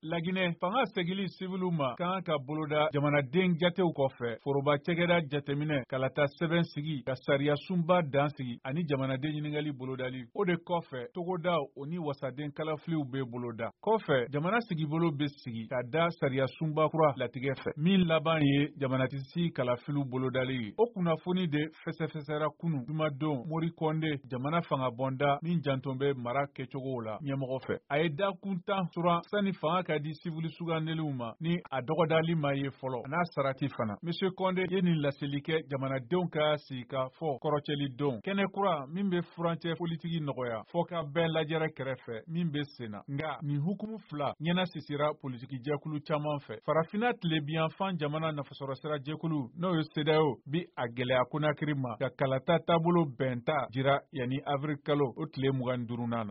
Laginɛ fanga segili sivilu ma kan ka boloda jamanaden jatew kɔfɛ foroba cɛkɛda jateminɛ kalata sɛbɛn sigi ka sariya sunba dan sigi ani jamanaden ɲiningali bolodali o de kɔfɛ togoda o ni wasaden kalafiliw be boloda kɔfɛ jamana sigibolo be sigi ka da sariya sunba kura latigɛ fɛ min laban ye jamanatisi kalafiliw bolodali ye o kunnafoni de fɛsɛfɛsɛra kunu jumadon Mori Kɔnde jamana fanga bɔnda min janton bɛ mara kɛcogow la ɲɛmɔgɔ fɛ a ye dakuntan suran sani fanga ka di sivili sugandeliw ma ni a dɔgɔdali ma ye fɔlɔ a n'a sarati fana Monsieur Kɔnde ye nin laseli kɛ jamanadenw ka sigi ka fɔ kɔrɔcɛli don kɛnɛ kura min bɛ furancɛ politiki nɔgɔya fɔ ka bɛɛ lajɛrɛ kɛrɛfɛ min bɛ senna nga nin hukumu fila ɲɛna sisira politiki jɛkulu caman fɛ farafina tilebiyanfan jamana nafasɔrɔsira jɛkulu n'o ye CEDEAO bi a gɛlɛya Konakiri ma ka kalata taabolo bɛnta jira yanni avril kalo o tile 25nan na